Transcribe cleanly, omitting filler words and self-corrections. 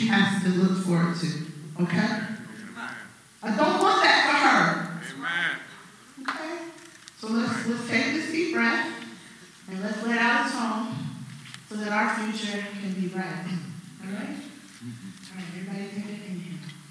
she has to look forward to. Okay? I don't want that for her. Okay? So let's take this deep breath and let's let out a song so that our future can be bright. All right? All right, everybody take it in here.